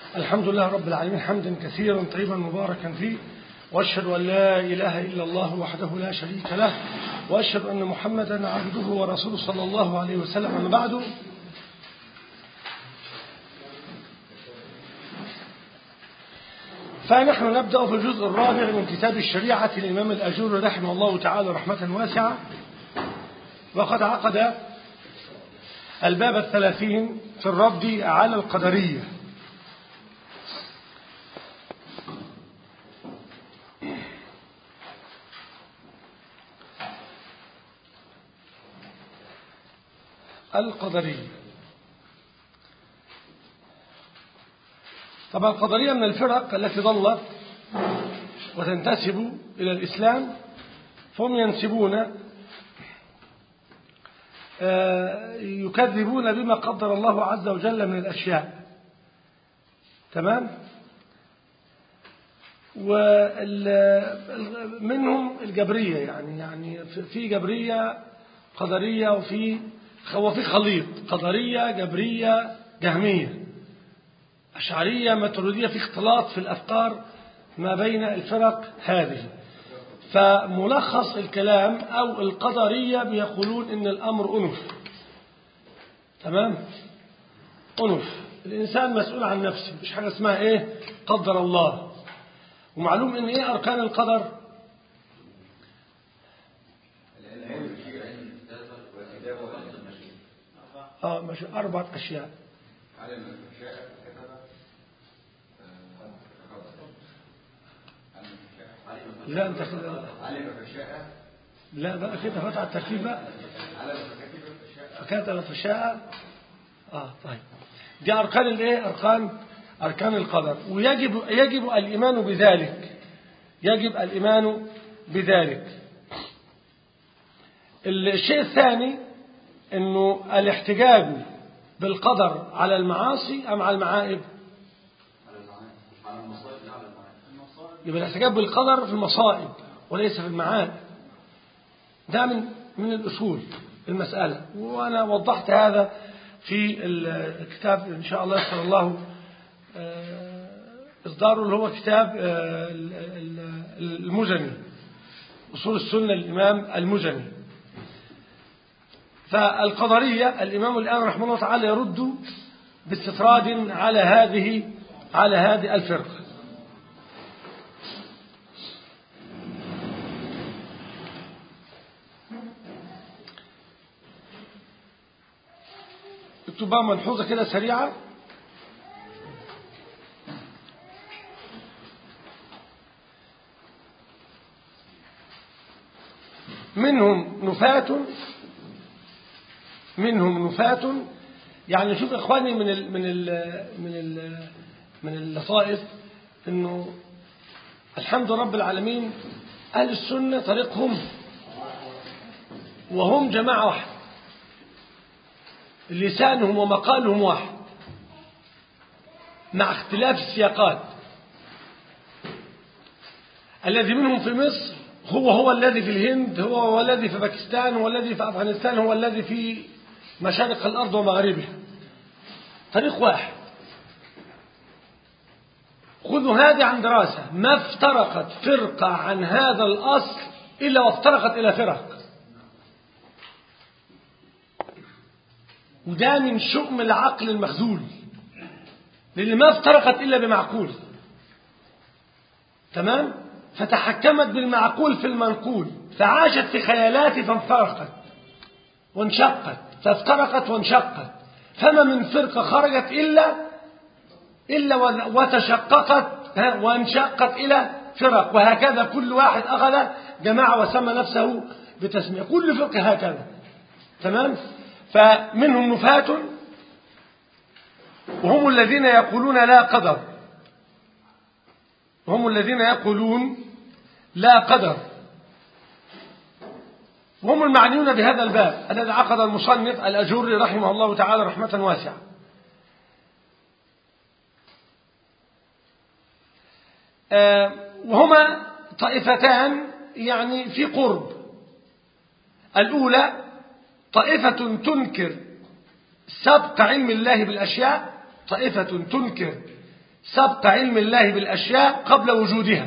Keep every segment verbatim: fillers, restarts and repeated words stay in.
الحمد لله رب العالمين حمدا كثيرا طيبا مباركا فيه، وأشهد أن لا إله إلا الله وحده لا شريك له، وأشهد أن محمدا عبده ورسوله صلى الله عليه وسلم. أما بعد، فنحن نبدأ في الجزء الرابع من كتاب الشريعة للإمام الأجوري رحمه الله تعالى رحمة واسعة، وقد عقد الباب الثلاثين في الرد على القدرية. القدرية طبعا القدرية من الفرق التي ضلت وتنتسب إلى الإسلام، فهم ينسبون يكذبون بما قدر الله عز وجل من الأشياء. تمام. ومنهم الجبرية، يعني يعني في جبرية قدرية، وفي وفي خليط قدرية جبرية جهمية أشعرية ماتريدية، في اختلاط في الأفكار ما بين الفرق هذه. فملخص الكلام أو القدرية بيقولون إن الأمر أنف. تمام. أنف، الإنسان مسؤول عن نفسه، مش حاجة اسمها إيه قدر الله. ومعلوم إن إيه أركان القدر؟ آه مش أربعة أشياء. لا أنت كده لا بقى كده فتح الترتيب بقى فكاتب فشاء. آه طيب، دي أركان الإيه؟ أركان أركان القدر، ويجب يجب الإيمان بذلك، يجب الإيمان بذلك. الشيء الثاني إنه الاحتجاج بالقدر على المعاصي أم على المعائب؟ يبقى الاحتجاج بالقدر في المصائب وليس في المعائب. ده من من الأصول المسألة، وأنا وضحت هذا في الكتاب إن شاء الله يسر الله إصداره، اللي هو كتاب المزني، أصول السنة للإمام المزني. فالقدرية الإمام الآن رحمه الله تعالى يرد باستطراد على هذه على هذه الفرقة. اكتبها ملحوظة كده سريعة. منهم نفاة منهم نفاة يعني شوف إخواني من ال من ال من ال من اللطائف إنه الحمد رب العالمين أهل السنة طريقهم وهم جماعة واحدة، لسانهم ومقالهم واحد مع اختلاف السياقات. الذي منهم في مصر هو هو الذي في الهند، هو هو الذي في باكستان، هو الذي في أفغانستان، هو الذي في مشارق الأرض ومغاربها. طريق واحد. خذوا هذه عن دراسة، ما افترقت فرقة عن هذا الأصل إلا وافترقت إلى فرق، وده من شؤم العقل المخذول، لأن ما افترقت إلا بمعقول. تمام. فتحكمت بالمعقول في المنقول، فعاشت في خيالات فانفرقت وانشقت، فافترقت وانشقت. فما من فرقة خرجت إلا إلا وتشققت وانشقت إلى فرق، وهكذا كل واحد أخذ جماعة وسمى نفسه بتسمية، كل فرقة هكذا. تمام. فمنهم نفاة وهم الذين يقولون لا قدر، هم الذين يقولون لا قدر، وهم المعنيون بهذا الباب الذي عقد المصنف الأجوري رحمه الله تعالى رحمة واسعة. وهما طائفتان يعني في قرب. الأولى طائفة تنكر سبق علم الله بالأشياء، طائفة تنكر سبق علم الله بالأشياء قبل وجودها،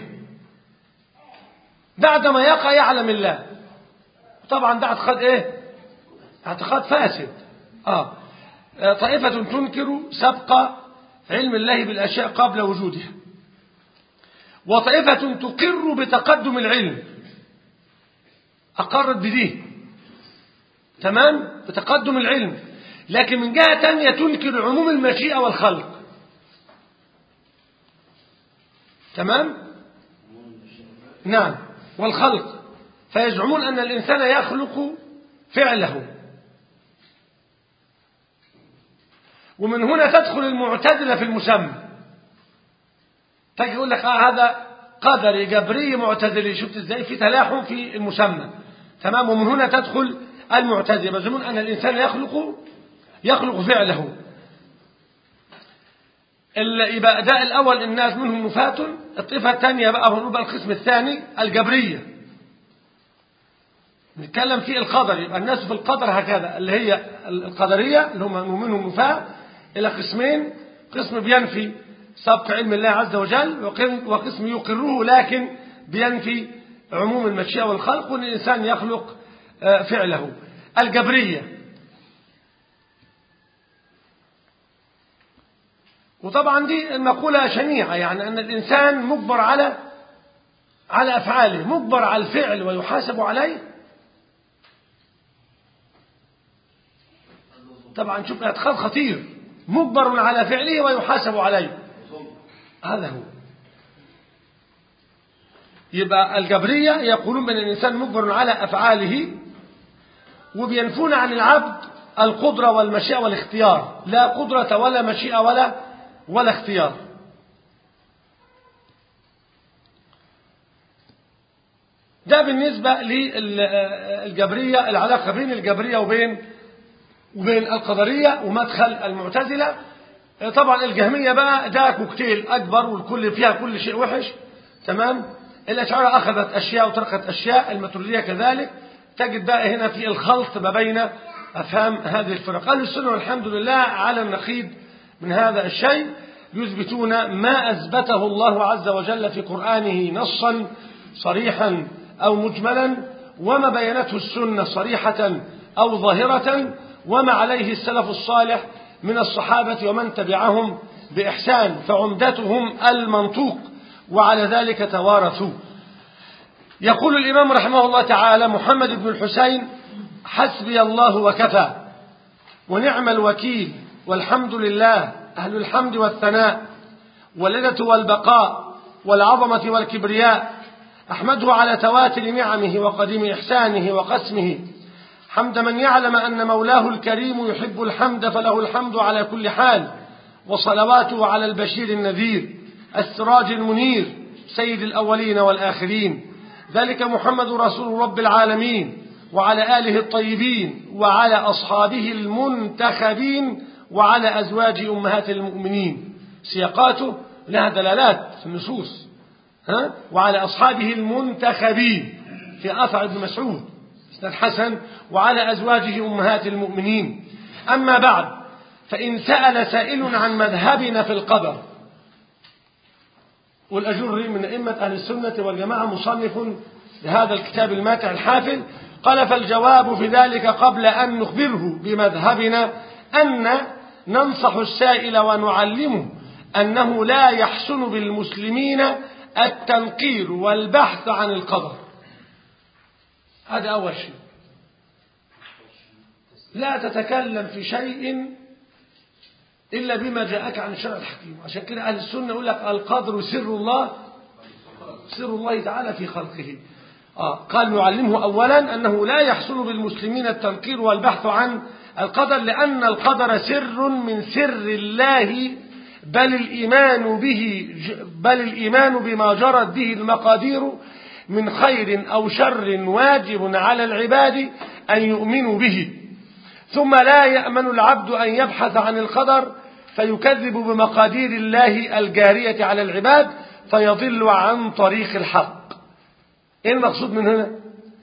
بعدما يقع يعلم الله. طبعا ده اعتقاد ايه؟ اعتقاد فاسد. اه طائفة تنكر سبق علم الله بالأشياء قبل وجودها، وطائفة تقر بتقدم العلم، أقرت بديه تمام بتقدم العلم، لكن من جهة تانية تنكر عموم المشيئة والخلق. تمام نعم والخلق، فيزعمون أن الإنسان يخلق فعله. ومن هنا تدخل المعتزلة في المسمى، تجي يقول لك آه هذا قدري جبري معتزلي. شفت ازاي في تلاحم في المسمى؟ تمام. ومن هنا تدخل المعتزلة يزعمون أن الإنسان يخلق يخلق فعله. يبقى ده الأول الناس منهم نفاة. الطائفة الثانية بقى هو بقى القسم الثاني الجبرية، نتكلم في القدر. يبقى الناس في القدر هكذا، اللي هي القدرية اللي هم منهم نفاة إلى قسمين: قسم بينفي سبق علم الله عز وجل، وقسم يقره لكن بينفي عموم المشيئة والخلق، وأن الإنسان يخلق فعله. الجبرية، وطبعا دي المقولة شنيعة، يعني أن الإنسان مجبر على على أفعاله، مجبر على الفعل ويحاسب عليه. طبعا شوف اعتقاد خطير، مجبر على فعله ويحاسب عليه، هذا هو. يبقى الجبرية يقولون بأن الإنسان مجبر على أفعاله، وبينفون عن العبد القدرة والمشيئة والاختيار، لا قدرة ولا مشيئة ولا ولا اختيار. ده بالنسبة للجبرية، العلاقة بين الجبرية وبين وبين القدرية ومدخل المعتزلة. طبعا الجهمية بقى ده كوكتيل أكبر، والكل فيها كل شيء وحش. تمام. الأشاعرة أخذت أشياء وتركت أشياء، الماتريدية كذلك. تجد بقى هنا في الخلط ما بين أفهام هذه الفرق. أهل السنة والحمد لله على النقيض من هذا الشيء، يثبتون ما أثبته الله عز وجل في قرآنه نصا صريحا أو مجملا، وما بينته السنة صريحة أو ظاهرة، وما عليه السلف الصالح من الصحابة ومن تبعهم بإحسان، فعمدتهم المنطوق، وعلى ذلك توارثوا. يقول الإمام رحمه الله تعالى: محمد بن الحسين: حسبي الله وكفى ونعم الوكيل، والحمد لله، أهل الحمد والثناء واللذة والبقاء والعظمة والكبرياء، أحمده على تواتر نعمه وقديم إحسانه وقسمه، حمد من يعلم أن مولاه الكريم يحب الحمد، فله الحمد على كل حال، وصلواته على البشير النذير السراج المنير سيد الأولين والآخرين، ذلك محمد رسول رب العالمين، وعلى آله الطيبين، وعلى أصحابه المنتخبين، وعلى أزواج أمهات المؤمنين. سياقاته لها دلالات في النصوص، ها؟ وعلى أصحابه المنتخبين في أثر ابن مسعود إسناد حسن، وعلى أزواجه أمهات المؤمنين. أما بعد، فإن سأل سائل عن مذهبنا في القدر، والأجري من أئمة أهل السنة والجماعة مصنف لهذا الكتاب الماتع الحافل، قال: فالجواب في ذلك قبل أن نخبره بمذهبنا أن ننصح السائل ونعلمه أنه لا يحسن بالمسلمين التنقير والبحث عن القدر. هذا أول شيء، لا تتكلم في شيء إلا بما جاءك عن الشرع الحكيم. عشان كده أهل السنة يقول لك: القدر سر الله، سر الله تعالى في خلقه. آه قال: نعلمه أولا أنه لا يحسن بالمسلمين التنقير والبحث عن القدر، لأن القدر سر من سر الله، بل الإيمان به بل الإيمان بما جرت به المقادير من خير أو شر واجب على العباد أن يؤمنوا به. ثم لا يأمن العبد أن يبحث عن القدر فيكذب بمقادير الله الجارية على العباد فيضل عن طريق الحق. ايه المقصود من هنا؟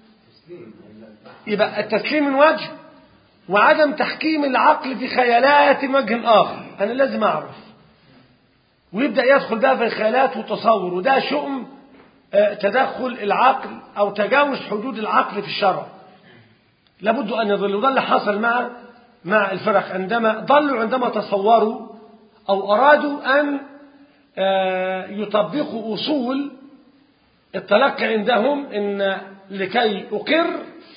يبقى التسليم من وجه، وعدم تحكيم العقل في خيالات من وجه آخر. أنا لازم أعرف ويبدأ يدخل بقى في الخيالات والتصور، وده شؤم تدخل العقل أو تجاوز حدود العقل في الشرع. لابد أن يضل، وده اللي حصل مع مع الفرق عندما ضلوا، عندما تصوروا أو أرادوا أن يطبقوا أصول التلقي عندهم، إن لكي أقر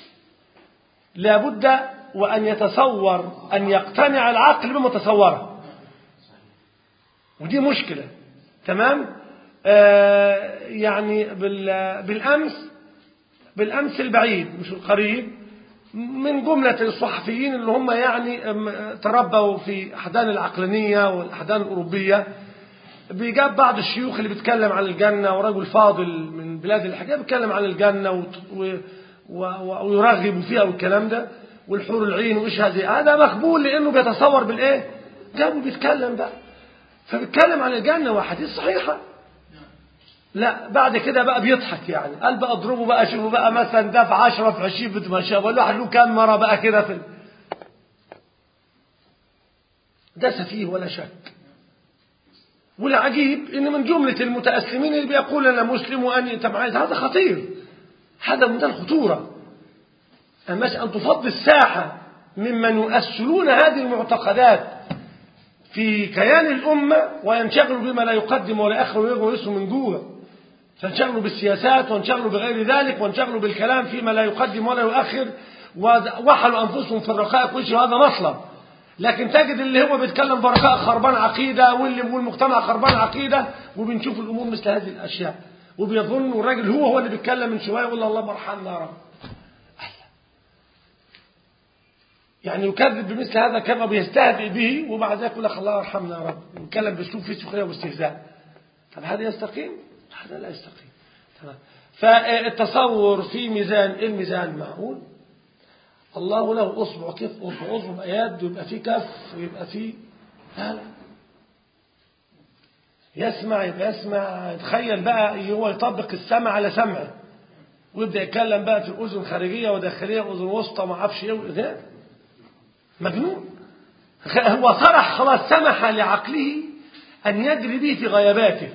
لابد وأن يتصور، أن يقتنع العقل بما تصوره، ودي مشكلة. تمام. آه يعني بالأمس بالأمس البعيد مش القريب، من جملة الصحفيين اللي هم يعني تربوا في أحضان العقلانية والأحضان الأوروبية، بيجاب بعض الشيوخ اللي بيتكلم عن الجنة، ورجل فاضل من بلاد الحجاب بيتكلم عن الجنة ويرغب فيها والكلام ده، والحور العين وإيش هذه، هذا مقبول لأنه بيتصور بالإيه؟ جابوا بيتكلم بقى، فبيتكلم عن الجنة وحديث صحيحة. لا بعد كده بقى بيضحك، يعني قال بقى اضربه بقى، شوفوا بقى مثلا ده في عشرة في عشرين بتمشى، بقول له واحد له كام مرة بقى كده في ال... ده سفيه ولا شك. والعجيب ان من جملة المتأسلمين اللي بيقول انا مسلم واني انت معايا، هذا خطير، هذا منتهى الخطورة. اما ان تفضي الساحة ممن يؤسلون هذه المعتقدات في كيان الأمة وينشغلوا بما لا يقدم ولا يأخر ويغوا يسوا من جوه، فانشغلوا بالسياسات وانشغلوا بغير ذلك وانشغلوا بالكلام فيما لا يقدم ولا يؤخر، ووحلوا أنفسهم في الرقائق وشي، وهذا مطلب. لكن تجد اللي هو بيتكلم برقائق خربان عقيدة، واللي والمجتمع خربان عقيدة، وبنشوف الأمور مثل هذه الأشياء، وبيظن الراجل هو هو اللي بيتكلم من شوية يقول الله مرحمنا يا رب، يعني يكذب بمثل هذا كما بيستهزئ به، وبعد ذلك يقول لك الله يرحمنا يا رب، ويتكلم باسلوب فيه سخريه واستهزاء. طب هذا يستقيم؟ هذا لا يستقيم. تمام. فالتصور في ميزان، الميزان معقول، الله له اصبع، كيف اصبع؟ اصبع يد، ويبقى فيه كف، ويبقى فيه لا لا يسمع، يبقى يسمع. يتخيل بقى هو يطبق السمع على سمعه، ويبدا يتكلم بقى في اذن خارجيه وداخليه واذن وسطى ما اعرفش ايه ده، مجنون. هو صرح خلاص، سمح لعقله أن يجري به في غياباته،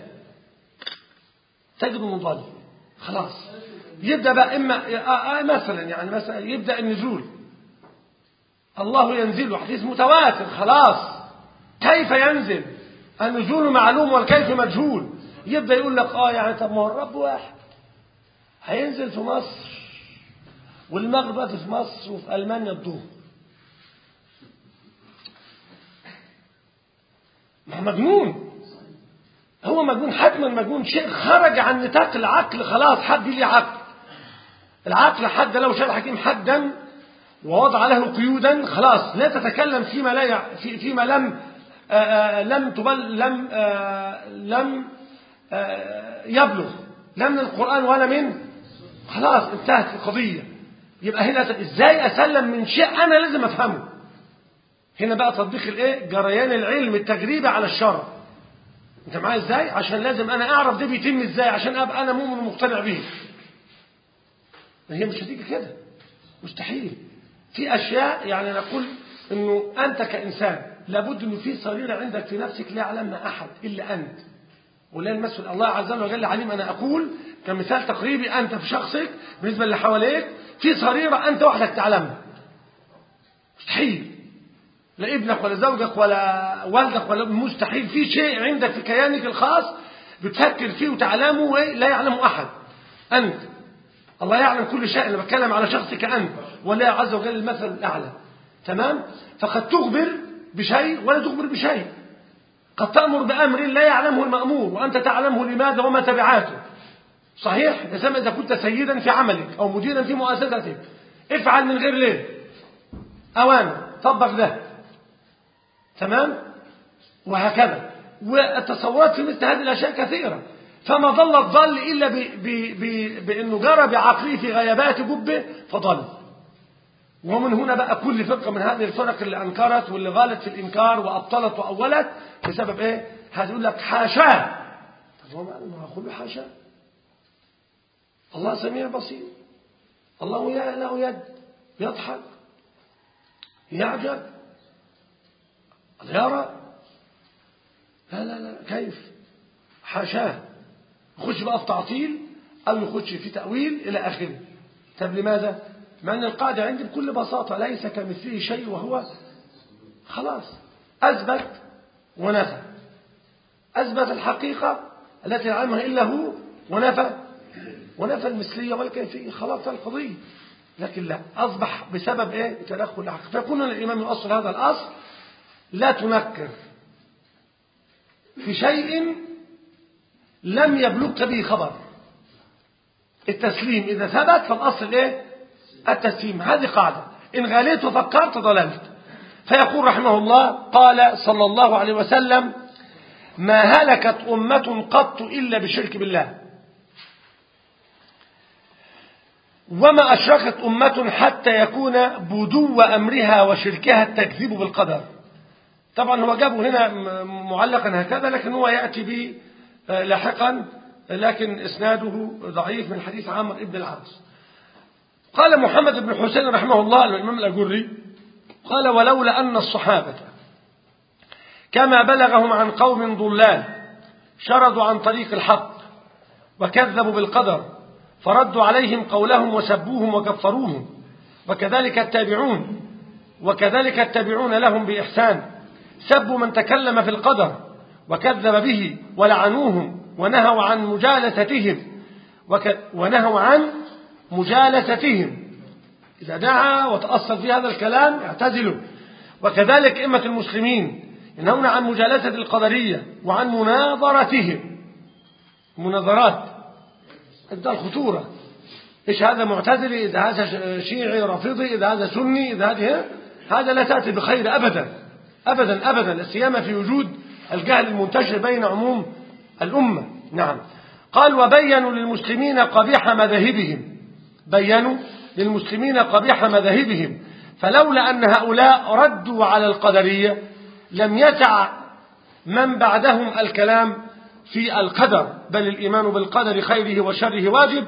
تجد منضل خلاص. يبدأ بقى إما مثلا يعني مثلا يبدأ النزول، الله ينزل، حديث متواتر خلاص. كيف ينزل؟ النزول معلوم والكيف مجهول. يبدأ يقول لك آه يعني طب ما هو الرب واحد، هينزل في مصر والمغرب في مصر وفي ألمانيا الظهر. ما مجنون، هو مجنون حتما، مجنون، شيء خرج عن نطاق العقل خلاص. حد ليه عقل، العقل حد له شرع حكيم حدا ووضع له قيودا، خلاص لا تتكلم فيما لا يع... في... فيما لم آآ لم تبل لم لم يبلغ لا من القرآن ولا من، خلاص انتهت القضية. يبقى هنا ازاي اسلم من شيء انا لازم افهمه؟ هنا بقى تطبيق الايه؟ جريان العلم التجريبي على الشرع. انت معايا ازاي؟ عشان لازم انا اعرف ده بيتم ازاي عشان ابقى انا مؤمن ومقتنع به. هي مش هتيجي كده، مستحيل. في اشياء يعني نقول انه انت كانسان لابد انه في صغيره عندك في نفسك لا يعلمها احد الا انت، ولا المسؤول الله عز وجل عليم. انا اقول كمثال تقريبي، انت في شخصك بالنسبه اللي حواليك في صغيره انت وحدك تعلمها، مستحيل. لا ابنك ولا زوجك ولا والدك ولا، مستحيل. في شيء عندك في كيانك الخاص بتفكر فيه وتعلمه لا يعلمه أحد، أنت. الله يعلم كل شيء. أنا بتكلم على شخصك أنت، ولا عز وجل المثل الأعلى. تمام. فقد تخبر بشيء ولا تخبر بشيء، قد تأمر بأمر لا يعلمه المأمور وأنت تعلمه لماذا وما تبعاته. صحيح؟ إذا كنت سيدا في عملك أو مديرا في مؤسستك، افعل من غير ليه أوامر، طبق ده. تمام. وهكذا. والتصورات في مثل هذه الأشياء كثيرة. فما ضل الضل إلا بأنه جرى بعقله في غيابات جبه فضل. ومن هنا بقى كل فرقة من هذه الفرق اللي أنكرت واللي غالت في الإنكار وأبطلت وأولت بسبب إيه؟ هتقول لك حاشاه. طب هو ما أقول له حاشاه؟ الله سميع بصير، الله له يد، يضحك، يعجب، يرى. لا لا لا كيف؟ حاشاه يخش بقى في تعطيل أو يخش في تأويل إلى آخره. طب لماذا؟ مع أن القاعدة عندي بكل بساطة ليس كمثله شيء وهو خلاص أثبت ونفى، أثبت الحقيقة التي لا يعلمها إلا هو ونفى ونفى المثلية والكيفية، خلاص القضية. لكن لا، أصبح بسبب إيه؟ تدخل العقل. فيكون الإمام يؤصل هذا الأصل: لا تنكر في شيء لم يبلغك به خبر. التسليم إذا ثبت فالأصل إيه؟ التسليم. هذه قاعدة، إن غاليت وفكرت ضللت. فيقول رحمه الله: قال صلى الله عليه وسلم: ما هلكت أمة قط إلا بالشرك بالله، وما أشركت أمة حتى يكون بدو أمرها وشركها التكذيب بالقدر. طبعا هو جابه هنا معلقا هكذا، لكن هو يأتي به لاحقا، لكن إسناده ضعيف من حديث عامر ابن العاص. قال محمد بن حسين رحمه الله الإمام الأجري قال: ولولا أن الصحابة كما بلغهم عن قوم ضلال شردوا عن طريق الحق وكذبوا بالقدر فردوا عليهم قولهم وسبوهم وكفروهم، وكذلك التابعون وكذلك التابعون لهم بإحسان سبوا من تكلم في القدر وكذب به ولعنوهم ونهوا عن مجالستهم وك... ونهوا عن مجالستهم. إذا دعا وتأصل في هذا الكلام اعتزلوا. وكذلك أئمة المسلمين ينهون عن مجالسة القدرية وعن مناظرتهم. مناظرات ده الخطورة. إيش هذا معتزلي، إذا هذا شيعي رافضي، إذا هذا سني، إذا هذا هذا لا تأتي بخير أبدا أبدا أبدا، لا سيما في وجود الجهل المنتشر بين عموم الأمة. نعم. قال: وبينوا للمسلمين قبيح مذاهبهم، بينوا للمسلمين قبيح مذاهبهم، فلولا أن هؤلاء ردوا على القدرية لم يسع من بعدهم الكلام في القدر، بل الإيمان بالقدر خيره وشره واجب،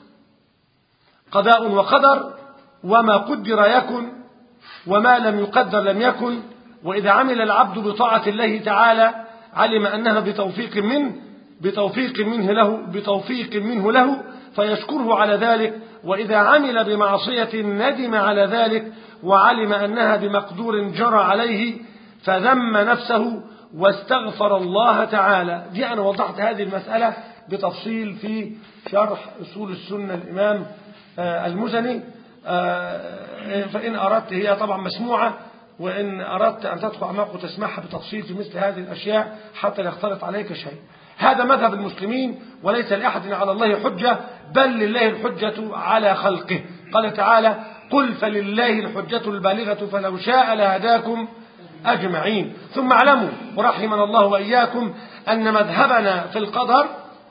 قضاء وقدر، وما قدر يكن وما لم يقدر لم يكن. وإذا عمل العبد بطاعة الله تعالى علم أنها بتوفيق منه بتوفيق منه له بتوفيق منه له فيشكره على ذلك، وإذا عمل بمعصية ندم على ذلك وعلم أنها بمقدور جرى عليه فذم نفسه واستغفر الله تعالى. دي أنا وضحت هذه المسألة بتفصيل في شرح أصول السنة الإمام المزني، فإن أردت هي طبعا مسموعة، وإن أردت أن تدخل أعماق وتسمعها بتفصيل في مثل هذه الأشياء حتى لا يختلط عليك شيء. هذا مذهب المسلمين، وليس لأحد على الله حجة، بل لله الحجة على خلقه. قال تعالى: قل فلله الحجة البالغة فلو شاء لهداكم أجمعين. ثم اعلموا ورحمنا الله وإياكم أن مذهبنا في القدر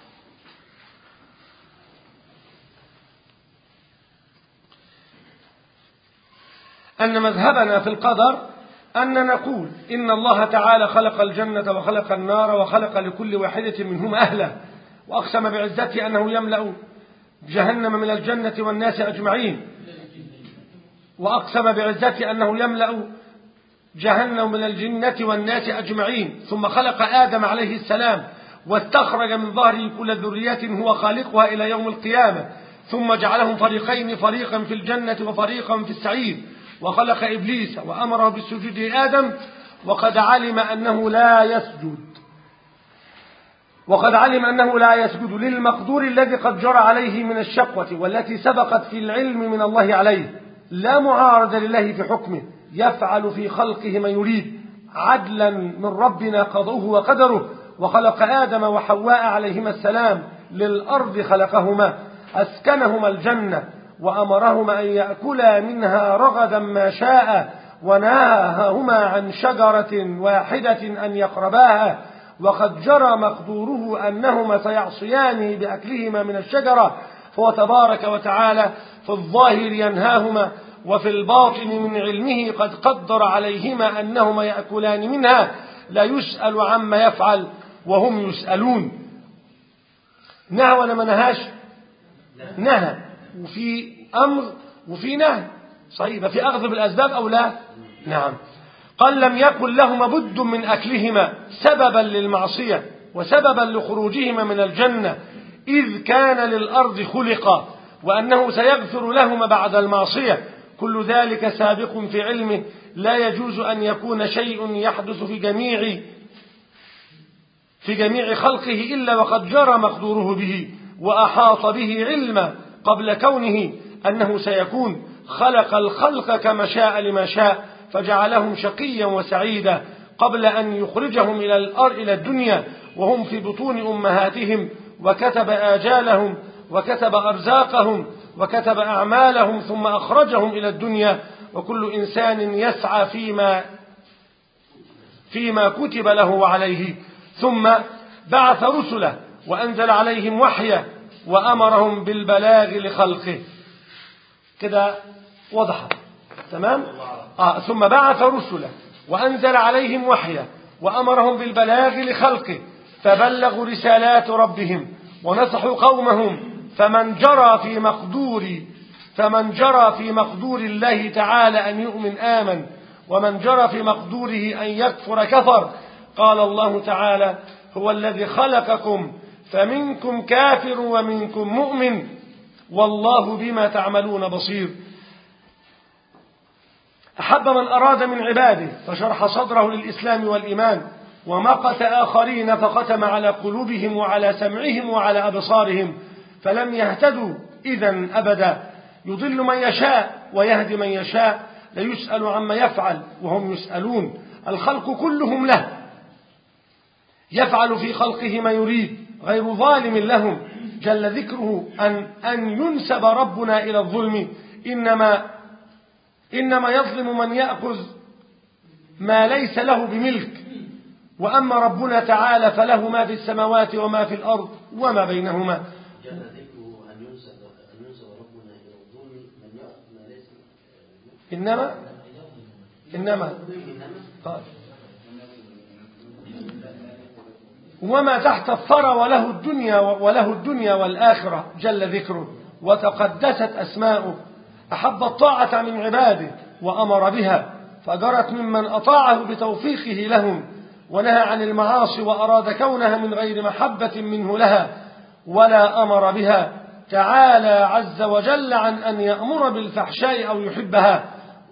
أن مذهبنا في القدر أن نقول إن الله تعالى خلق الجنة وخلق النار وخلق لكل واحدة منهما أهله، وأقسم بعزته أنه يملأ جهنم من الجنة والناس أجمعين، وأقسم بعزته أنه يملأ جهنم من الجنة والناس أجمعين. ثم خلق آدم عليه السلام واستخرج من ظهره كل ذرية هو خالقها إلى يوم القيامة، ثم جعلهم فريقين، فريقا في الجنة وفريقا في السعير، وخلق إبليس وأمره بالسجود لآدم، وقد علم أنه لا يسجد وقد علم أنه لا يسجد للمقدور الذي قد جرى عليه من الشقوة والتي سبقت في العلم من الله عليه، لا معارض لله في حكمه، يفعل في خلقه ما يريد عدلا من ربنا قضوه وقدره. وخلق آدم وحواء عليهما السلام للأرض، خلقهما أسكنهما الجنة وأمرهما أن يأكلا منها رغدا ما شاء، ونهاهما عن شجرة واحدة أن يقرباها، وقد جرى مقدوره أنهما سيعصيانه بأكلهما من الشجرة، فهو تبارك وتعالى في الظاهر ينهاهما، وفي الباطن من علمه قد قدر عليهما أنهما يأكلان منها، لا يسأل عما يفعل وهم يسألون. نهى ولا ما نهاش؟ نهى، وفي أمر وفي نهي. صحيح، في أخذ بالأسباب أو لا؟ نعم. قال لم يكن لهما بد من أكلهما سببا للمعصية وسببا لخروجهما من الجنة إذ كان للأرض خلقا، وأنه سيغفر لهما بعد المعصية. كل ذلك سابق في علمه، لا يجوز أن يكون شيء يحدث في جميع في جميع خلقه إلا وقد جرى مقدوره به وأحاط به علما قبل كونه أنه سيكون. خلق الخلق كما شاء لما شاء، فجعلهم شقيا وسعيدا قبل أن يخرجهم إلى الأرض إلى الدنيا وهم في بطون أمهاتهم، وكتب آجالهم وكتب أرزاقهم وكتب أعمالهم، ثم أخرجهم إلى الدنيا، وكل إنسان يسعى فيما فيما كتب له وعليه. ثم بعث رسله وأنزل عليهم وحيه وأمرهم بالبلاغ لخلقه. كده وضح تمام؟ آه ثم بعث رسله وأنزل عليهم وحيه وأمرهم بالبلاغ لخلقه، فبلغوا رسالات ربهم ونصحوا قومهم. فمن جرى في مقدور فمن جرى في مقدور الله تعالى أن يؤمن آمن، ومن جرى في مقدوره أن يكفر كفر. قال الله تعالى: هو الذي خلقكم فمنكم كافر ومنكم مؤمن والله بما تعملون بصير. أحب من أراد من عباده فشرح صدره للإسلام والإيمان، ومقت آخرين فختم على قلوبهم وعلى سمعهم وعلى أبصارهم، فلم يهتدوا إذن أبدا. يضل من يشاء ويهدي من يشاء، لا يسأل عما يفعل وهم يسألون. الخلق كلهم له، يفعل في خلقه ما يريد غير ظالم لهم. جل ذكره أن, أن ينسب ربنا إلى الظلم، إنما, إنما يظلم من يأخذ ما ليس له بملك. وأما ربنا تعالى فله ما في السماوات وما في الأرض وما بينهما. جل ذكره أن ينسب أن ينسب ربنا إلى الظلم من يأخذ ما ليس إنما إنما قال وما تحت الثرى وله الدنيا وله الدنيا والآخرة جل ذكره وتقدست أسماؤه. أحب الطاعة من عباده وأمر بها، فجرت ممن أطاعه بتوفيقه لهم، ونهى عن المعاصي وأراد كونها من غير محبة منه لها ولا أمر بها. تعالى عز وجل عن أن يأمر بالفحشاء أو يحبها.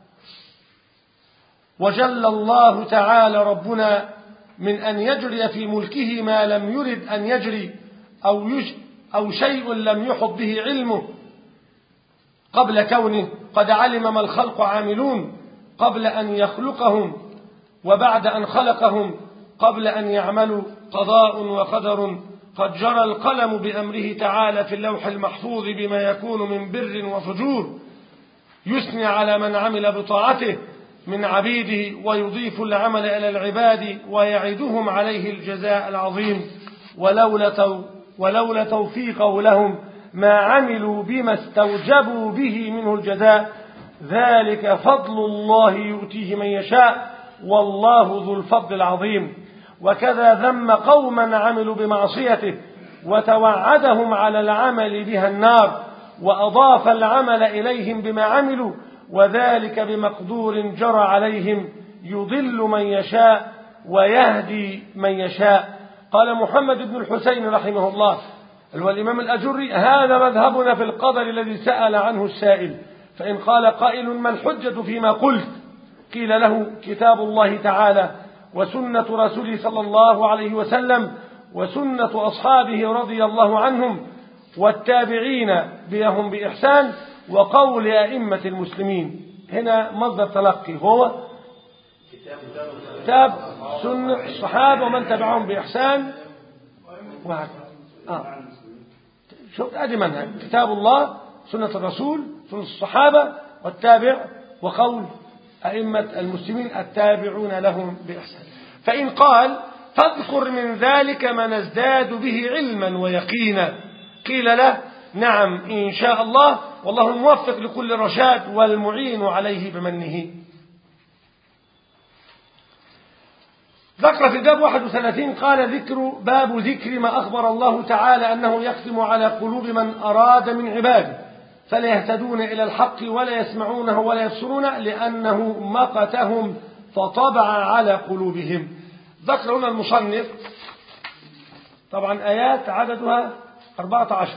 وجل الله تعالى ربنا من أن يجري في ملكه ما لم يرد أن يجري أو, يج أو شيء لم يحط به علمه قبل كونه قد علم ما الخلق عاملون قبل أن يخلقهم، وبعد أن خلقهم قبل أن يعملوا. قضاء وقدر قد جرى القلم بأمره تعالى في اللوح المحفوظ بما يكون من بر وفجور، يثني على من عمل بطاعته من عبيده ويضيف العمل إلى العباد ويعدهم عليه الجزاء العظيم. ولولا, تو ولولا توفيقه لهم ما عملوا بما استوجبوا به منه الجزاء، ذلك فضل الله يؤتيه من يشاء والله ذو الفضل العظيم. وكذا ذم قوما عملوا بمعصيته وتوعدهم على العمل بها النار، وأضاف العمل إليهم بما عملوا، وذلك بمقدور جرى عليهم، يضل من يشاء ويهدي من يشاء. قال محمد بن الحسين رحمه الله هو الإمام الأجري: هذا مذهبنا في القدر الذي سأل عنه السائل. فإن قال قائل: ما الحجة فيما قلت؟ قيل له: كتاب الله تعالى وسنة رسوله صلى الله عليه وسلم وسنة أصحابه رضي الله عنهم والتابعين بهم بإحسان وقول أئمة المسلمين. هنا مصدر تلقي هو كتاب سنة الصحابة ومن تبعهم بإحسان وهكذا. آه. شوف أدي منهج: كتاب الله، سنة الرسول، سنة الصحابة، والتابع، وقول أئمة المسلمين التابعون لهم بإحسان. فإن قال: فاذكر من ذلك ما نزداد به علما ويقينا، قيل له: نعم إن شاء الله، والله الموفق لكل رشاد والمعين عليه بمنه. ذكر في الباب واحد وثلاثين قال: ذكر باب ذكر ما أخبر الله تعالى أنه يختم على قلوب من أراد من عباده فلا يهتدون إلى الحق ولا يسمعونه ولا يبصرون، لأنه مقتهم فطبع على قلوبهم. ذكر هنا المصنف طبعا آيات عددها أربعة عشر،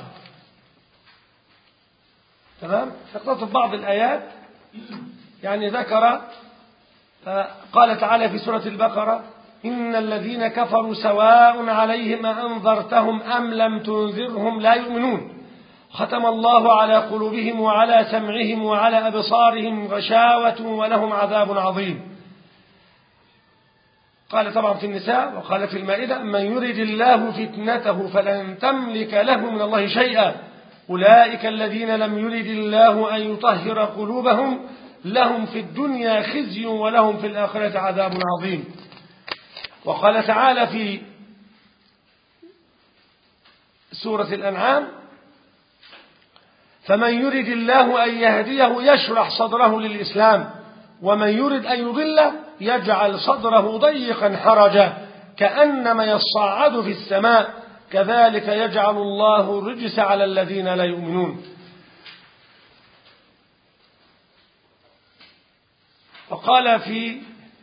تمام. اقتصد بعض الآيات، يعني ذكر قال تعالى في سورة البقرة: إن الذين كفروا سواء عليهم أنذرتهم أم لم تنذرهم لا يؤمنون، ختم الله على قلوبهم وعلى سمعهم وعلى أبصارهم غشاوة ولهم عذاب عظيم. قال طبعا في النساء، وقال في المائدة: من يرد الله فتنته فلن تملك له من الله شيئا، أولئك الذين لم يرد الله أن يطهر قلوبهم لهم في الدنيا خزي ولهم في الآخرة عذاب عظيم. وقال تعالى في سورة الأنعام: فمن يرد الله أن يهديه يشرح صدره للإسلام ومن يرد أن يضله يجعل صدره ضيقا حرجا كأنما يصعد في السماء كذلك يجعل الله الرجس على الذين لا يؤمنون. وقال في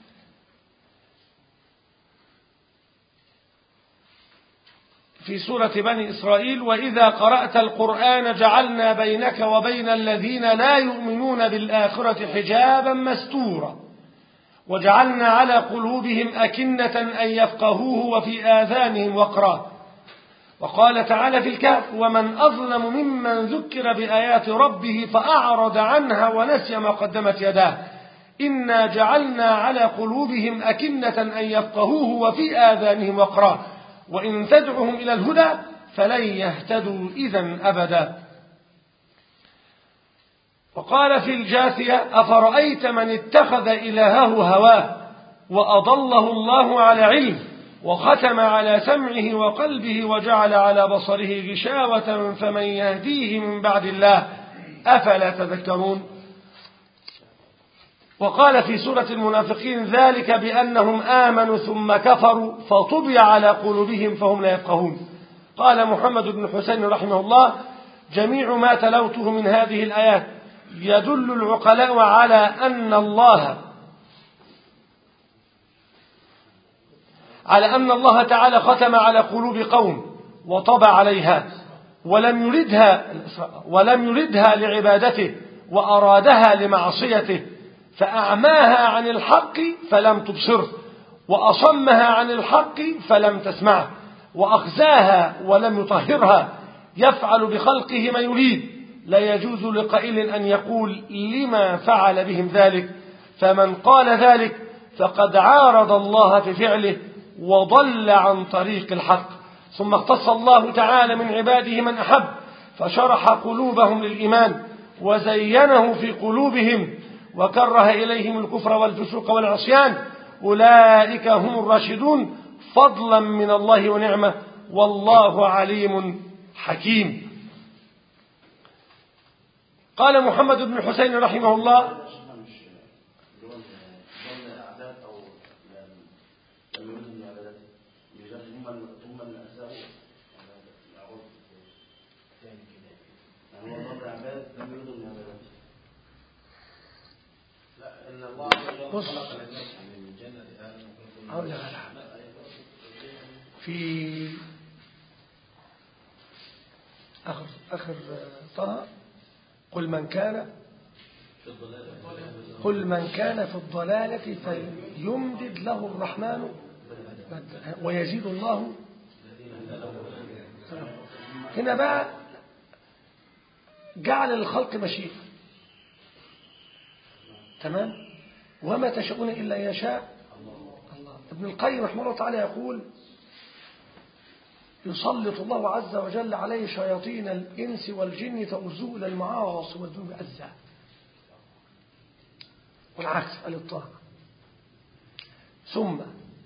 في سورة بني إسرائيل: وإذا قرأت القرآن جعلنا بينك وبين الذين لا يؤمنون بالآخرة حجابا مستورا وجعلنا على قلوبهم أكنة أن يفقهوه وفي آذانهم وقرا. وقال تعالى في الكهف: ومن أظلم ممن ذكر بآيات ربه فأعرض عنها ونسي ما قدمت يداه إنا جعلنا على قلوبهم أكنة أن يفقهوه وفي آذانهم وقرا وإن تدعهم إلى الهدى فلن يهتدوا إذا أبدا. وقال في الجاثية: أفرأيت من اتخذ إلهه هواه وأضله الله على علم وختم على سمعه وقلبه وجعل على بصره غشاوة فمن يهديه من بعد الله أفلا تذكرون. وقال في سورة المنافقين: ذلك بأنهم آمنوا ثم كفروا فطبع على قلوبهم فهم لا يفقهون. قال محمد بن حسين رحمه الله: جميع ما تلوته من هذه الآيات يدل العقلاء على أن الله على أن الله تعالى ختم على قلوب قوم وطبع عليها ولم يردها ولم يردها لعبادته وأرادها لمعصيته فأعماها عن الحق فلم تبصره وأصمها عن الحق فلم تسمعه وأخزاها ولم يطهرها يفعل بخلقه ما يريد. لا يجوز لقائل أن يقول لما فعل بهم ذلك، فمن قال ذلك فقد عارض الله في فعله وضل عن طريق الحق. ثم اختص الله تعالى من عباده من أحب فشرح قلوبهم للإيمان وزينه في قلوبهم وكره إليهم الكفر والفسوق والعصيان أولئك هم الراشدون فضلا من الله ونعمة والله عليم حكيم. قال محمد بن حسين رحمه الله: بص في آخر آخر طه: قل من كان قل من كان في الضلالة فيمدد له الرحمن ويزيد الله. هنا بقى جعل الخلق مشيئة، تمام. وما تشاءون إلا يشاء الله. ابن القيم رحمه الله تعالى يقول: يسلط الله عز وجل عليه شياطين الإنس والجن تؤزوه إلى المعاصي والذنوب عزا، والعكس الإطلاق. ثم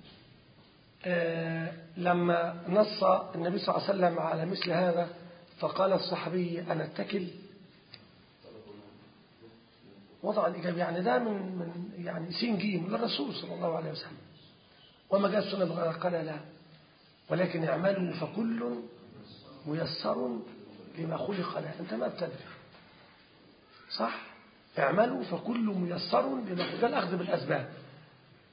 آه لما نص النبي صلى الله عليه وسلم على مثل هذا فقال الصحابي: أنا اتكل، وضع الإجابة يعني ده من من يعني سين جيم للرسول صلى الله عليه وسلم. وما جاء السنة بغير قال لا، ولكن اعملوا فكل ميسر لما خلق له. أنت ما بتدري صح؟ اعملوا فكل ميسر لما خلق له، الأخذ بالأسباب.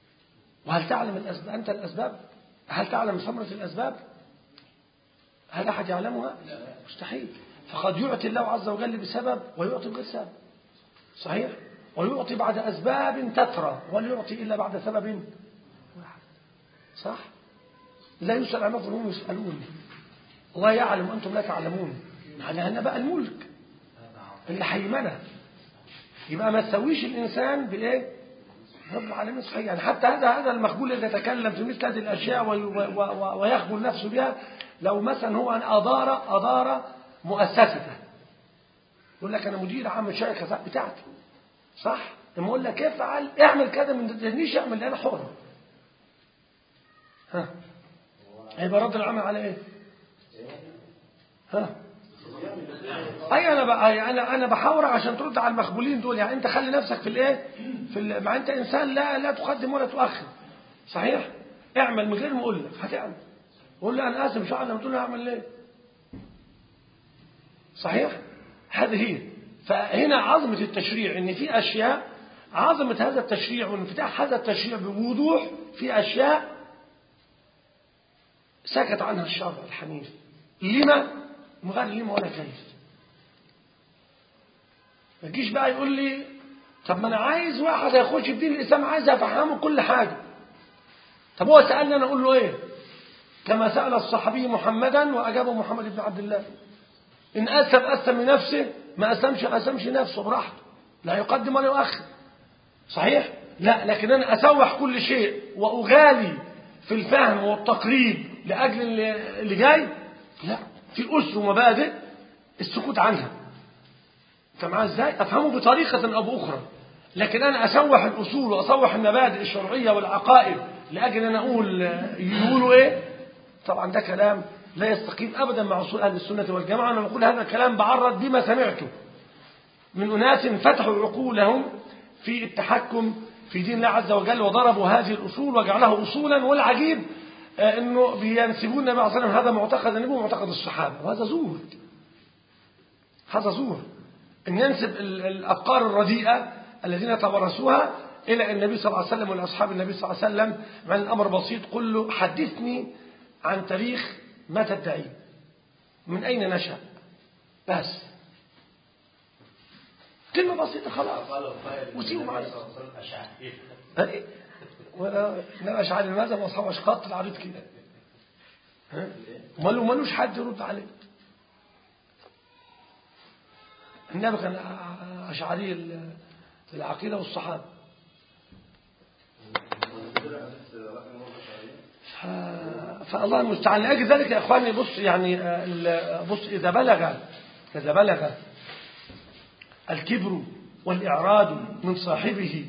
وهل تعلم الأسباب أنت الأسباب؟ هل تعلم ثمرة الأسباب؟ هل أحد يعلمها؟ مستحيل. فقد يعطي الله عز وجل بسبب ويعطي بغير سبب. صحيح؟ ويعطي بعد أسباب تترى ولا يعطي إلا بعد سبب واحد. صح؟ لا يسأل عن هم يسألون. الله يعلم وأنتم لا تعلمون. يعني هنا بقى الملك اللي حيمنه. يبقى ما تسويش الإنسان بإيه؟ رب العالمين. صحيح. يعني حتى هذا هذا المخبول الذي يتكلم في مثل هذه الأشياء ويخبل نفسه بها، لو مثلا هو أن أدار أدار مؤسسته يقول لك أنا مدير عام الشركة بتاعتي، صح؟ لما أقول لك افعل اعمل كذا من تدنيش اعمل اللي أنا حر. ها هيبقى رد العمل على إيه؟ ها أي أنا بقى أنا أنا بحاور عشان ترد على المخبولين دول. يعني أنت خلي نفسك في الإيه؟ في ال... مع أنت إنسان لا لا تقدم ولا تؤخر. صحيح؟ اعمل من غير ما أقول لك هتعمل. قول لي أنا آسف مش عارف تقول لي أعمل ليه؟ صحيح؟ هذه هي. فهنا عظمة التشريع إن في أشياء عظمة هذا التشريع وانفتاح هذا التشريع بوضوح في أشياء سكت عنها الشرع الحنيف. لما؟ من غير لما ولا كيف. ما تجيش بقى يقول لي طب ما أنا عايز واحد يخش في دين الإسلام عايز أفهمه كل حاجة. طب هو سألني أنا أقول له إيه؟ كما سأل الصحابي محمدا وأجابه محمد بن عبد الله. إن أسلم أسلم لنفسه، ما أسلمش أسلمش نفسه براحته، لا يقدم ولا يؤخر. صحيح؟ لا، لكن أنا أسوح كل شيء وأغالي في الفهم والتقريب لأجل اللي جاي، لا، في أسر ومبادئ السكوت عنها. أنت معاه إزاي؟ أفهمه بطريقة أو بأخرى، لكن أنا أسوح الأصول وأسوح المبادئ الشرعية والعقائد لأجل أن أقول يقولوا إيه؟ طبعا ده كلام لا يستقيم أبدا مع أصول أهل السنة والجماعة. أنا بقول هذا الكلام بعرض بما سمعته من أناس فتحوا عقولهم في التحكم في دين الله عز وجل وضربوا هذه الأصول وجعلها أصولا. والعجيب أنه بينسبون النبي صلى الله عليه وسلم هذا معتقد النبي ومعتقد الصحابة، وهذا زور. هذا زور أن ينسب الأفكار الرديئة الذين تورثوها إلى النبي صلى الله عليه وسلم والأصحاب النبي صلى الله عليه وسلم. مع الأمر بسيط، قل له حدثني عن تاريخ ما تدعي، من أين نشأ، بس كلمة بسيطة خلاص وسيبوا معنا. لا أشعر لماذا ما أصحاب أشقاط العريض كده ومالو مالوش حد يرد عليه. النبي كان أشعري العقيدة والصحابة. فالله المستعان. لأجل ذلك يا إخواني بص يعني بص إذا بلغ إذا بلغ الكبر والإعراض من صاحبه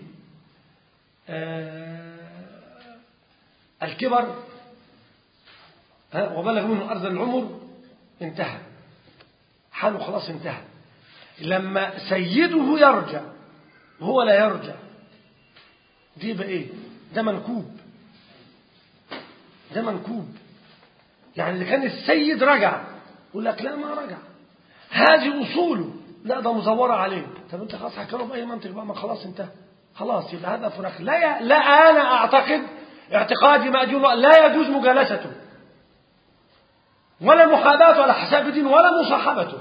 الكبر وبلغ منه أرض العمر انتهى حاله، خلاص انتهى. لما سيده يرجع وهو لا يرجع دي بقى ايه؟ ده منكوب، ده منكوب. يعني اللي كان السيد رجع يقول لك لا ما رجع، هذه أصوله، لا ده مزورة عليه. طب انت خلاص هكره بأي منطق بقى؟ ما خلاص انتهى، خلاص يبقى هذا فراق. لا لا أنا أعتقد اعتقادي ما أجل الله لا يجوز مجالسته ولا محاباته ولا حساب دين ولا مصاحبته.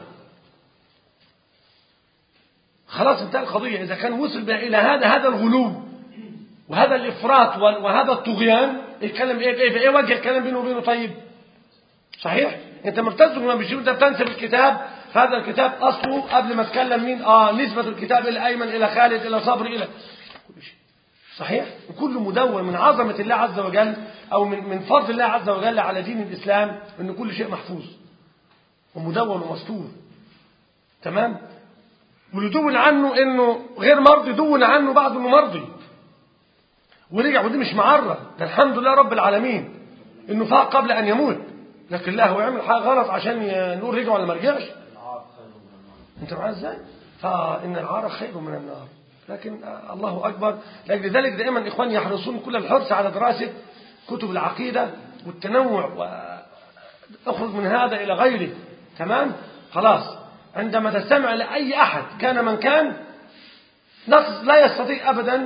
خلاص انتهى القضية. إذا كان وصل بها إلى هذا هذا الغلو وهذا الإفراط وهذا الطغيان، الكلام إيه إيه إيه وجه الكلام بينه وبينه؟ طيب صحيح أنت مرتز لما بيجي أنت بتنسب الكتاب، هذا الكتاب أصله قبل ما تكلم مين؟ آه نسبة الكتاب إلى أيمن إلى خالد إلى صبر إلى كل شيء. صحيح وكل مدون من عظمة الله عز وجل أو من من فضل الله عز وجل على دين الإسلام إن كل شيء محفوظ ومدون ومسطور. تمام. واللي دون عنه إنه غير مرضي دون عنه بعض إنه مرضي ورجع، ودي مش معرة، ده الحمد لله رب العالمين إنه فاق قبل أن يموت. لكن لا هو يعمل حاجة غلط عشان نقول رجع ولا ما رجعش. أنت معاه إزاي؟ فإن العار خير من النار. لكن الله أكبر. لذلك دائما إخواني يحرصون كل الحرص على دراسة كتب العقيدة والتنوع وأخرج من هذا إلى غيره. تمام؟ خلاص عندما تستمع لأي أحد كان من كان لا يستطيع أبدا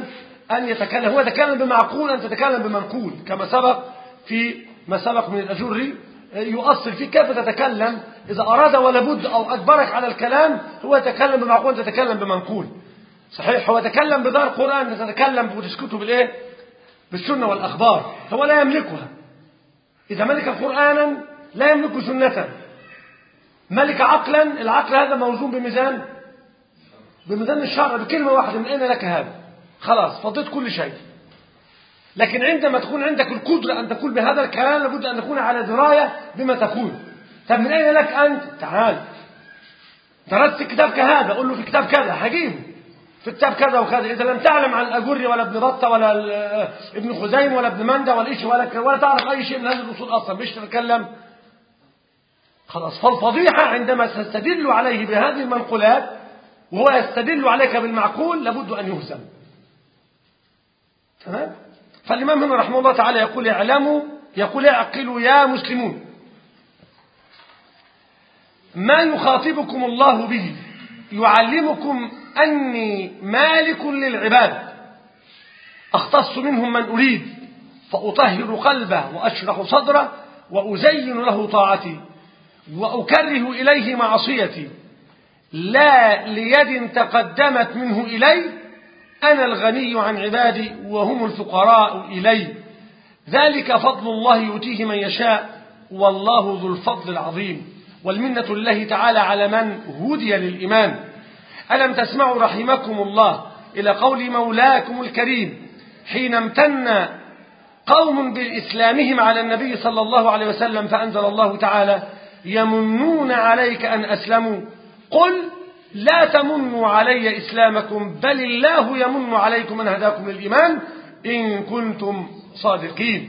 أن يتكلم، هو يتكلم بمعقول أن تتكلم بمنقول، كما سبق في ما سبق من الأجري يؤصل فيه كيف تتكلم إذا أراد ولا بد أو أجبرك على الكلام. هو يتكلم بمعقول أن تتكلم بمنقول، صحيح. هو يتكلم بدار قرآن أن تتكلم وتسكته بالإيه؟ بالسنة والأخبار. هو لا يملكها. إذا ملك قرآنا لا يملك سنة. ملك عقلا، العقل هذا موزون بميزان بميزان الشرع بكلمة واحدة، من أين لك هذا؟ خلاص فضيت كل شيء. لكن عندما تكون عندك القدرة أن تقول بهذا الكلام لابد أن تكون على دراية بما تقول. طب من أين لك أنت؟ تعال درست كتاب كهذا، قل له في كتاب كذا، هجيبه في كتاب كذا وكذا. إذا لم تعلم عن الأجري ولا ابن بطة ولا ابن خزيم ولا ابن مندى ولا إيش ولا ولا تعرف أي شيء من هذه الأصول أصلا، مش تتكلم خلاص. فالفضيحة عندما تستدل عليه بهذه المنقولات وهو يستدل عليك بالمعقول لابد أن يهزم. تمام؟ فالإمام هنا رحمه الله تعالى يقول اعلموا، يقول اعقلوا يا مسلمون ما يخاطبكم الله به، يعلمكم أني مالك للعباد، أختص منهم من أريد، فأطهر قلبه وأشرح صدره وأزين له طاعتي وأكره إليه معصيتي، لا ليد تقدمت منه إلي، أنا الغني عن عبادي وهم الفقراء إلي، ذلك فضل الله يؤتيه من يشاء والله ذو الفضل العظيم. والمنة لله تعالى على من هدي للإيمان. ألم تسمعوا رحمكم الله إلى قول مولاكم الكريم حين امتن قوم بإسلامهم على النبي صلى الله عليه وسلم فأنزل الله تعالى يمنون عليك أن أسلموا قل لا تمنوا علي إسلامكم بل الله يمن عليكم أن هداكم للإيمان إن كنتم صادقين.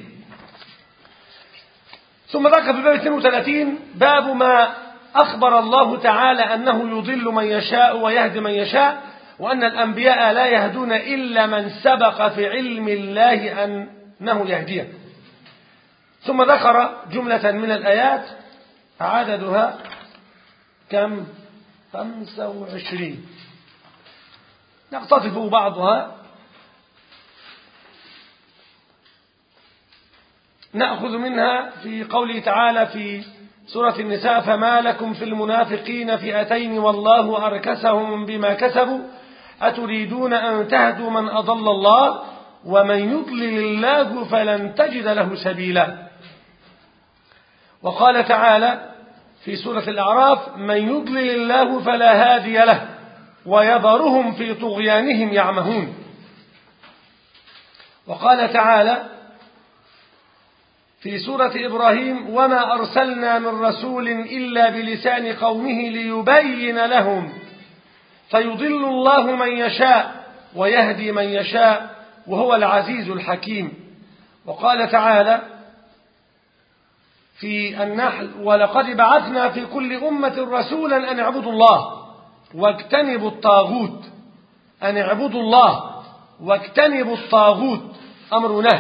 ثم ذكر في الباب اثنين وثلاثين باب ما أخبر الله تعالى أنه يضل من يشاء ويهدي من يشاء، وأن الأنبياء لا يهدون إلا من سبق في علم الله أنه يهديه. ثم ذكر جملة من الآيات عددها كم؟ خمسة وعشرين، نقتطف بعضها. نأخذ منها في قوله تعالى في سورة النساء فما لكم في المنافقين فئتين والله أركسهم بما كسبوا أتريدون أن تهدوا من أضل الله ومن يضلل الله فلن تجد له سبيلا. وقال تعالى في سورة الأعراف من يضلل الله فلا هادي له ويذرهم في طغيانهم يعمهون. وقال تعالى في سورة إبراهيم وما أرسلنا من رسول إلا بلسان قومه ليبين لهم فيضل الله من يشاء ويهدي من يشاء وهو العزيز الحكيم. وقال تعالى في النحل ولقد بعثنا في كل أمة رسولا أن اعبدوا الله واجتنبوا الطاغوت، أن اعبدوا الله واجتنبوا الطاغوت أمر ونهي.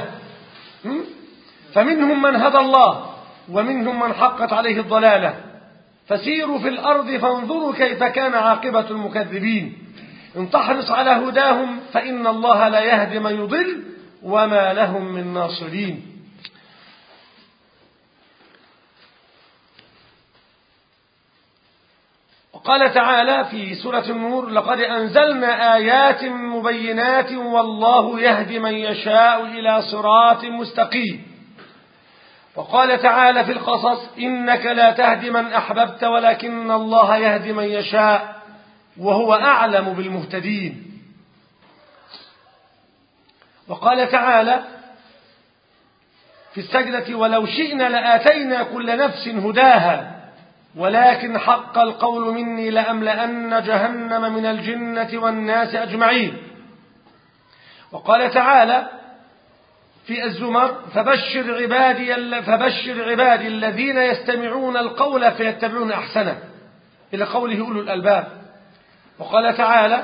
فمنهم من هدى الله ومنهم من حقت عليه الضلالة فسيروا في الأرض فانظروا كيف كان عاقبة المكذبين إن تحرص على هداهم فإن الله لا يهدي من يضل وما لهم من ناصرين. وقال تعالى في سورة النور لقد أنزلنا آيات مبينات والله يهدي من يشاء إلى صراط مستقيم. وقال تعالى في القصص إنك لا تهدي من أحببت ولكن الله يهدي من يشاء وهو أعلم بالمهتدين. وقال تعالى في السجدة ولو شئنا لآتينا كل نفس هداها ولكن حق القول مني لأملأن جهنم من الجنة والناس أجمعين. وقال تعالى في الزمر فبشر عبادي, فبشر عبادي الذين يستمعون القول فيتبعون أحسنه إلى قوله أولو الألباب. وقال تعالى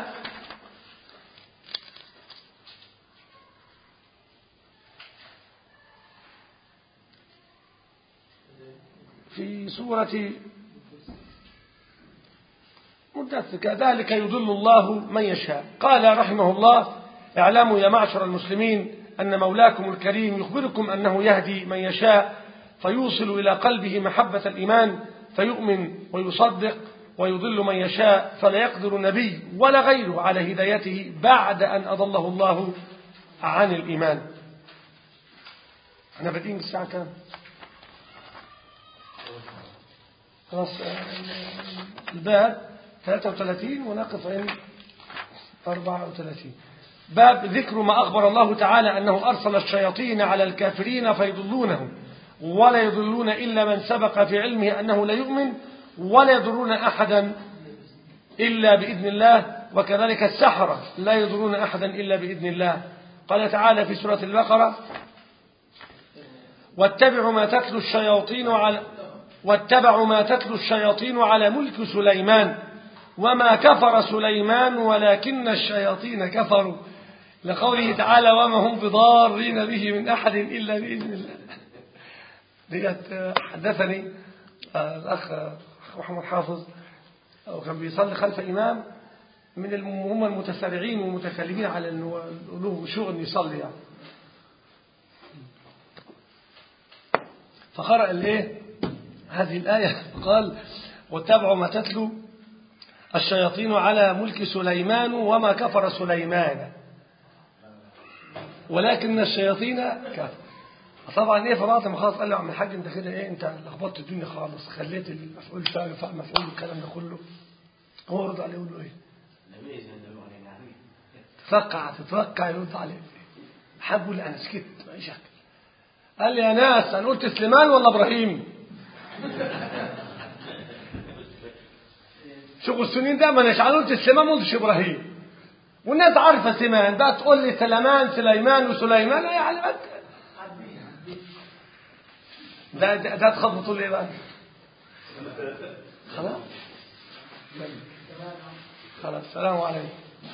في سورة مدثر كذلك يضل الله من يشاء. قال رحمه الله اعلموا يا معشر المسلمين أن مولاكم الكريم يخبركم أنه يهدي من يشاء فيوصل إلى قلبه محبة الإيمان فيؤمن ويصدق، ويضل من يشاء فلا يقدر نبي ولا غيره على هدايته بعد أن أضله الله عن الإيمان. احنا بادئين الساعة كام؟ خلاص الباب ثلاثة وثلاثين ونقف عند أربعة وثلاثين. باب ذكر ما أخبر الله تعالى أنه أرسل الشياطين على الكافرين فيضلونهم ولا يضلون إلا من سبق في علمه أنه لا يؤمن ولا يضرون أحدا إلا بإذن الله، وكذلك السحرة لا يضرون أحدا إلا بإذن الله. قال تعالى في سورة البقرة: واتبعوا ما تتلو الشياطين على واتبعوا ما تتلو الشياطين على ملك سليمان وما كفر سليمان ولكن الشياطين كفروا، لقوله تعالى: وما هم بضارين به من أحد إلا بإذن الله. ديت حدثني الأخ محمد حافظ، وكان بيصلي خلف إمام من هم المتسارعين والمتكلمين على أنه له شغل يصلي يعني، فقرأ الايه هذه الآية فقال: واتبعوا ما تتلو الشياطين على ملك سليمان وما كفر سليمان ولكن الشياطين كفر. طبعا ايه فرات ما خلاص قال له: عم الحاج انت كده ايه، انت لخبطت الدنيا خالص، خليت المفعول فاعل فاعل مفعول الكلام ده كله. هو رد عليه يقول له ايه؟ تتوقع تتوقع يرد عليه حب لي انا سكت ما شك. قال لي: يا ناس انا قلت سليمان ولا ابراهيم؟ شغل السنين ده ما اناش قلت سليمان ما قلتش ابراهيم، والناس عارفه سليمان بقى تقول لي سليمان سليمان وسليمان يعني بقى ده ده, ده تخبطوا ليه بقى؟ خلاص خلاص السلام عليكم.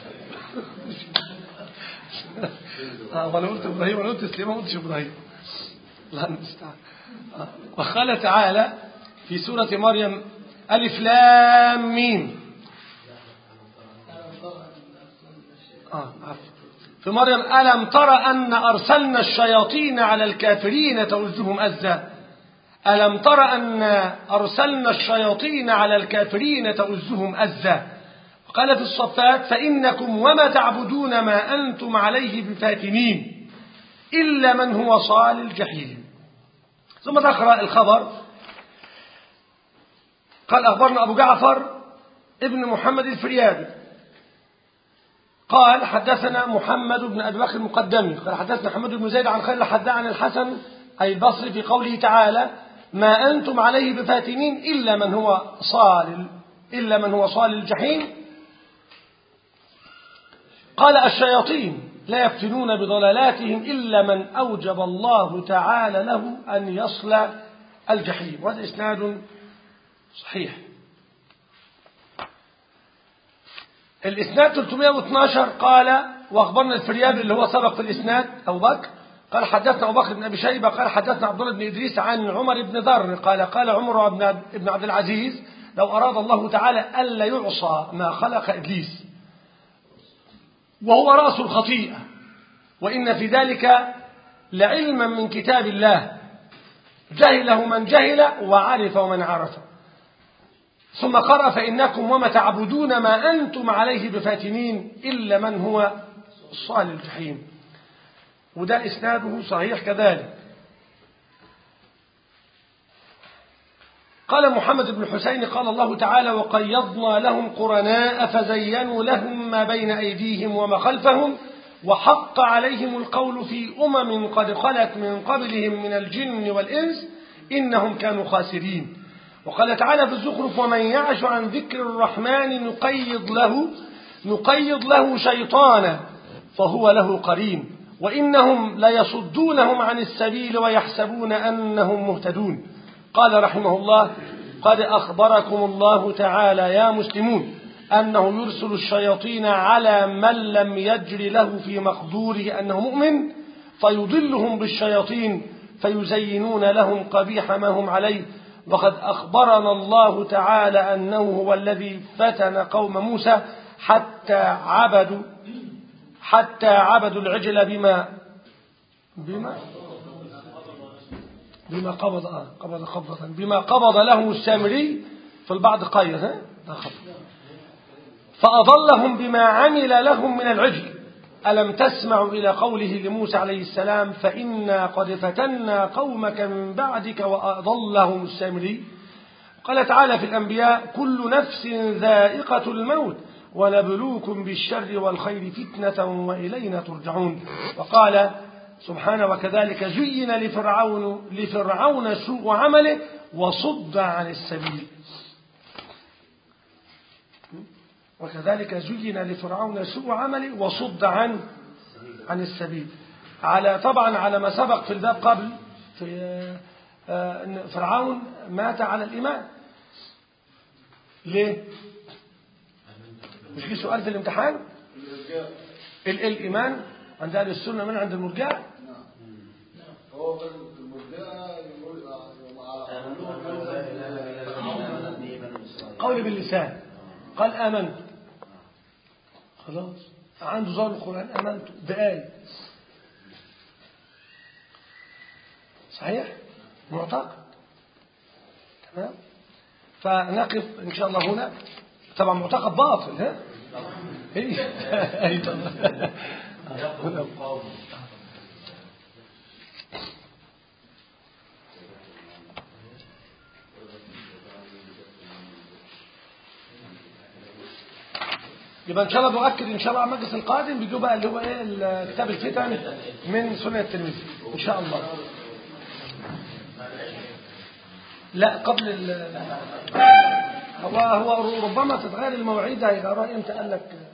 اه انا قلت ابراهيم انا قلت سليمان ما قلتش ابراهيم. الله المستعان. وقال تعالى في سورة مريم: ألف لام ميم. آه في مريم: ألم تر أن أرسلنا الشياطين على الكافرين تؤزهم أزا. ألم تر أن أرسلنا الشياطين على الكافرين تؤزهم أزا. وقال في الصفات: فإنكم وما تعبدون ما أنتم عليه بفاتنين إلا من هو صال الجحيم. ثم تقرأ الخبر. قال: أخبرنا أبو جعفر ابن محمد الفريابي قال: حدثنا محمد بن أبي بكر المقدمي قال: حدثنا محمد بن زيد عن خالد الحذاء عن الحسن أي البصري في قوله تعالى: ما أنتم عليه بفاتنين إلا من هو صال إلا من هو صال الجحيم. قال: الشياطين لا يفتنون بضلالاتهم إلا من أوجب الله تعالى له أن يصل الجحيم. وهذا إسناد صحيح. الإسناد ثلاثمائة واثناشر. قال: وأخبرنا الفريابي اللي هو سبق في الإسناد أبو بكر قال: حدثنا أبو بكر بن أبي شيبة قال: حدثنا عبد الله بن إدريس عن عمر بن ذر قال: قال عمر بن عبد العزيز: لو أراد الله تعالى ألا يعصى ما خلق إبليس وهو رأس الخطيئة، وإن في ذلك لعلما من كتاب الله جهله من جهل وعرف ومن عرف. ثم قرأ: فإنكم وما تعبدون ما أنتم عليه بفاتنين إلا من هو صال الجحيم. وده إسناده صحيح كذلك. قال محمد بن حسين قال الله تعالى: وقيضنا لهم قرناء فزينوا لهم ما بين أيديهم وما خلفهم وحق عليهم القول في أمم قد خلت من قبلهم من الجن والإنس إنهم كانوا خاسرين. وقال تعالى في الزخرف: ومن يعش عن ذكر الرحمن نقيض له نقيض له شيطانا فهو له قرين وإنهم ليصدونهم عن السبيل ويحسبون أنهم مهتدون. قال رحمه الله: قد أخبركم الله تعالى يا مسلمون أنه يرسل الشياطين على من لم يجر له في مقدوره أنه مؤمن فيضلهم بالشياطين فيزينون لهم قبيح ما هم عليه. وقد أخبرنا الله تعالى أنه هو الذي فتن قوم موسى حتى عبدوا حتى عبدوا العجل بما بما بما قبض آه قبض قبضة بما قبض لهم السامري في البعض قيد ها ده خبر فأضلهم بما عمل لهم من العجل. ألم تسمعوا إلى قوله لموسى عليه السلام فإنا قد فتنا قومك من بعدك وأضلهم السامري. قال تعالى في الأنبياء كل نفس ذائقة الموت ونبلوكم بالشر والخير فتنة وإلينا ترجعون. وقال سبحانه وكذلك زين لفرعون لفرعون سوء عمله وصد عن السبيل. وكذلك زين لفرعون سوء عمله وصد عن عن السبيل. على طبعا على ما سبق في الباب قبل في أن فرعون مات على الإيمان. ليه؟ مش في سؤال في الامتحان الإيمان عند أهل السنة من عند المرجئة. هو في المرجئة يقول قول باللسان قال آمنت خلاص عنده ظاهر القرآن آمنت بآية صحيح معتقد تمام. فنقف إن شاء الله هنا. طبعا معتقد باطل ها اي طبعا يبقى ان شاء الله نؤكد ان شاء الله على المجلس القادم بيجوا بقى اللي هو ايه كتاب الفتن من سنة الترمذي ان شاء الله. لا قبل ال هو هو ربما تتغير المواعيد هيبقى رأي امتى قال لك